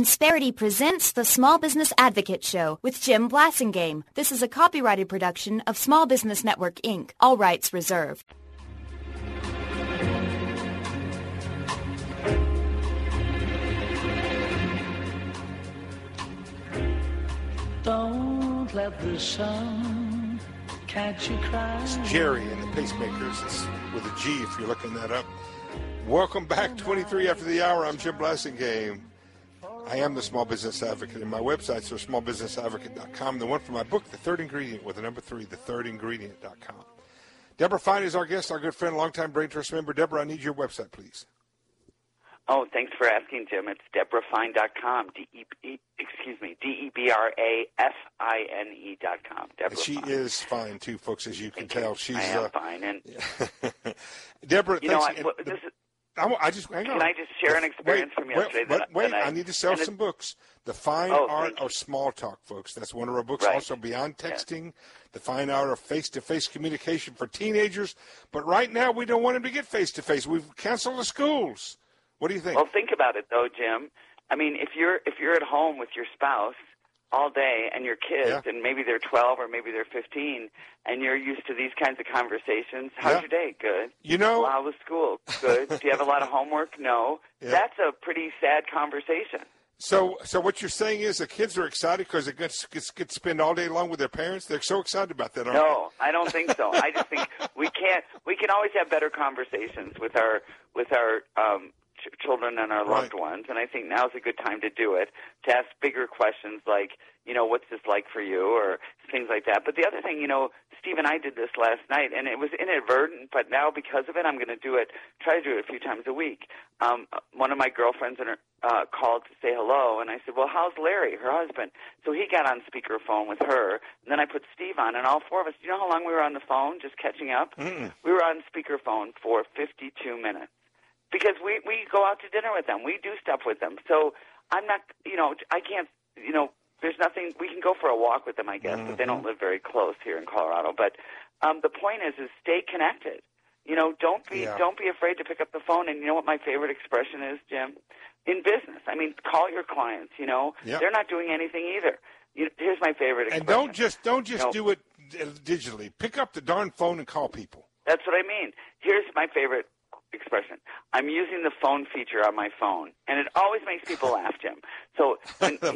Insperity presents the Small Business Advocate Show with Jim Blasingame. This is a copyrighted production of Small Business Network, Inc., all rights reserved. Don't let the sun catch you crying. It's Jerry and the Pacemakers. It's with a G if you're looking that up. Welcome back, 23 after the hour. I'm Jim Blasingame. I am the Small Business Advocate, and my websites are smallbusinessadvocate.com. The one for my book, The Third Ingredient, with the number 3, thethirdingredient.com. Deborah Fine is our guest, our good friend, longtime Brain Trust member. Deborah, I need your website, please. Oh, thanks for asking, Jim. It's DeborahFine.com, DeborahFine.com. And she is fine, too, folks, as you can tell. She's, I am fine. And Deborah, you know, hang on. Can I just share an experience from yesterday? I need to sell some books. The Fine Art of Small Talk, folks. That's one of our books. Right. Also, Beyond Texting, The Fine Art of Face-to-Face Communication for Teenagers. But right now, we don't want them to get face-to-face. We've canceled the schools. What do you think? Well, think about it, though, Jim. I mean, if you're at home with your spouse all day and your kids, and maybe they're 12 or maybe they're 15, and you're used to these kinds of conversations, how's your day? Good. You know, well, how was school? Good. Do you have a lot of homework? No. Yeah. That's a pretty sad conversation. So what you're saying is the kids are excited because they get to spend all day long with their parents? They're so excited about that, aren't they? No, I don't think so. I just think we can always have better conversations with our children and our loved ones, and I think now's a good time to do it, to ask bigger questions like, you know, what's this like for you, or things like that. But the other thing, you know, Steve and I did this last night, and it was inadvertent, but now because of it, I'm going to try to do it a few times a week. One of my girlfriends called to say hello, and I said, well, how's Larry, her husband? So he got on speakerphone with her, and then I put Steve on, and all four of us, do you know how long we were on the phone just catching up? We were on speakerphone for 52 minutes. Because we go out to dinner with them. We do stuff with them. So I'm not, I can't, there's nothing, we can go for a walk with them, I guess, but they don't live very close here in Colorado. But the point is stay connected. Don't be afraid to pick up the phone. And you know what my favorite expression is, Jim? In business. I mean, call your clients, They're not doing anything either. Here's my favorite expression. And don't just do it digitally. Pick up the darn phone and call people. That's what I mean. Here's my favorite expression. I'm using the phone feature on my phone, and it always makes people laugh, Jim. So, I'm using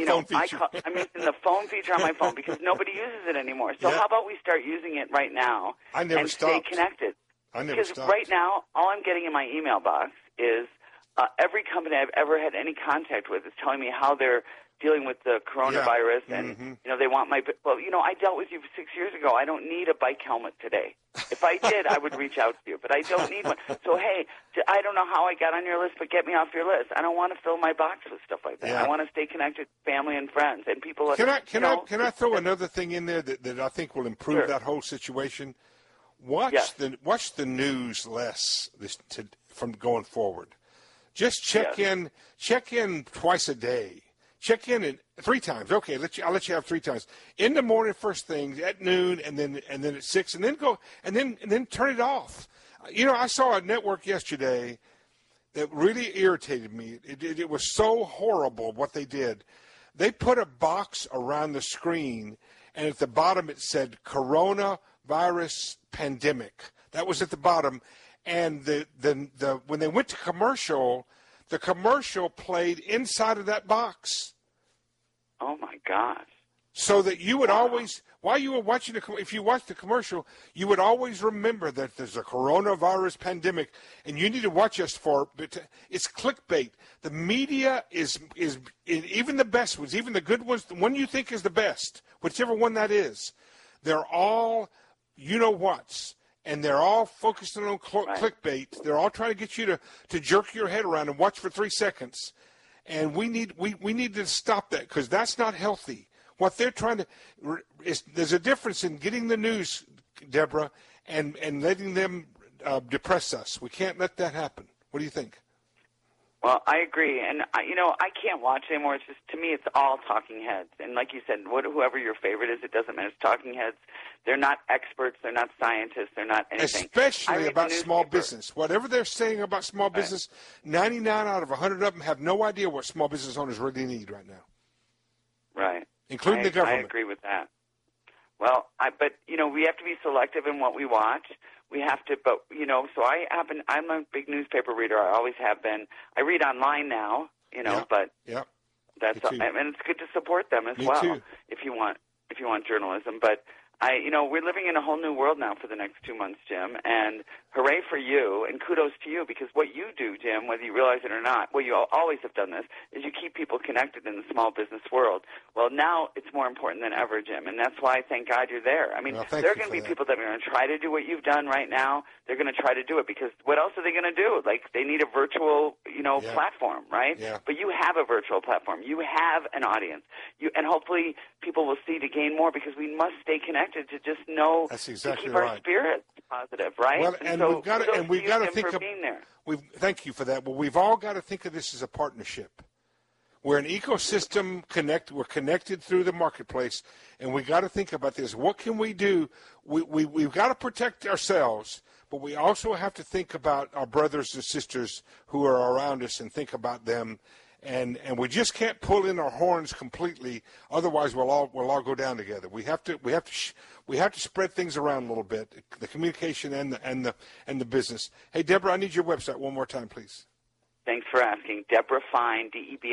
the phone feature on my phone because nobody uses it anymore. So how about we start using it right now stay connected? Because right now, all I'm getting in my email box is every company I've ever had any contact with is telling me how they're dealing with the coronavirus, and they want I dealt with you 6 years ago. I don't need a bike helmet today. If I did, I would reach out to you, but I don't need one. So hey, I don't know how I got on your list, but get me off your list. I don't want to fill my box with stuff like that. I want to stay connected with family and friends and people. Can I throw another thing in there that I think will improve that whole situation? Watch the news less from going forward. Just check in twice a day. Check in 3 times. Okay, I'll let you have 3 times. In the morning, first thing, at noon, and then at 6, and then go and then turn it off. I saw a network yesterday that really irritated me. It was so horrible what they did. They put a box around the screen, and at the bottom it said coronavirus pandemic. That was at the bottom, and the when they went to commercial, the commercial played inside of that box. Oh, my gosh. So that you would always, while you were watching, if you watched the commercial, you would always remember that there's a coronavirus pandemic, and you need to watch us for it. It's clickbait. The media is even the best ones, even the good ones, the one you think is the best, whichever one that is, they're all you-know-whats. And they're all focused on clickbait. They're all trying to get you to jerk your head around and watch for 3 seconds. And we need to stop that because that's not healthy. What they're trying to there's a difference in getting the news, Deborah, and letting them depress us. We can't let that happen. What do you think? Well, I agree, and I can't watch anymore. It's just, to me, it's all talking heads. And like you said, whoever your favorite is, it doesn't matter. It's talking heads. They're not experts. They're not scientists. They're not anything. Especially about small business. Whatever they're saying about small business, 99 out of 100 of them have no idea what small business owners really need right now. Right. Including the government. I agree with that. Well, but we have to be selective in what we watch. We have to, but so I'm a big newspaper reader. I always have been. I read online now, but that's and it's good to support them as well. Too. If you want journalism, but we're living in a whole new world now for the next 2 months, Jim, and hooray for you, and kudos to you, because what you do, Jim, whether you realize it or not, well, you always have done this, is you keep people connected in the small business world. Well, now it's more important than ever, Jim, and that's why, thank God, you're there. I mean, there are going to be people that are going to try to do what you've done right now. They're going to try to do it, because what else are they going to do? Like, they need a virtual, platform, right? Yeah. But you have a virtual platform. You have an audience. And hopefully people will see to gain more, because we must stay connected to just know that's exactly to keep right. our spirits positive, right? Well, and we've got to think of being there. Thank you for that. Well, we've all got to think of this as a partnership. We're an ecosystem We're connected through the marketplace, and we got to think about this. What can we do? We've got to protect ourselves, but we also have to think about our brothers and sisters who are around us and think about them. And we just can't pull in our horns completely. Otherwise, we'll all go down together. We have to spread things around a little bit. The communication and the business. Hey, Deborah, I need your website one more time, please. Thanks for asking. Deborah Fine,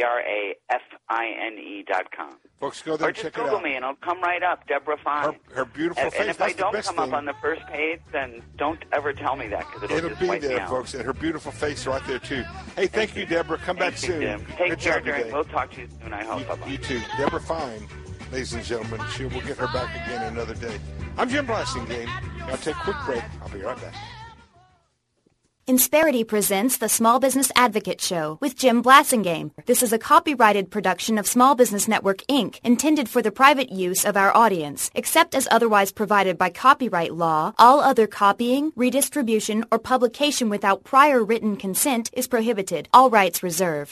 DebraFine.com. Folks, go there and check it out. Or just Google me, and I'll come right up, Deborah Fine. Her beautiful face. And if I don't come up on the first page, then don't ever tell me that, because it'll just be wipe me there, out. folks, and her beautiful face right there, too. Hey, thank you, Deborah. Come back soon. Jim. Take Good care, job today. We'll talk to you soon, I hope. Bye-bye. You too. Deborah Fine, ladies and gentlemen. We'll get her back again another day. I'm Jim Blasingame. I'll take a quick break. I'll be right back. Insperity presents the Small Business Advocate Show with Jim Blasingame. This is a copyrighted production of Small Business Network, Inc., intended for the private use of our audience. Except as otherwise provided by copyright law, all other copying, redistribution, or publication without prior written consent is prohibited. All rights reserved.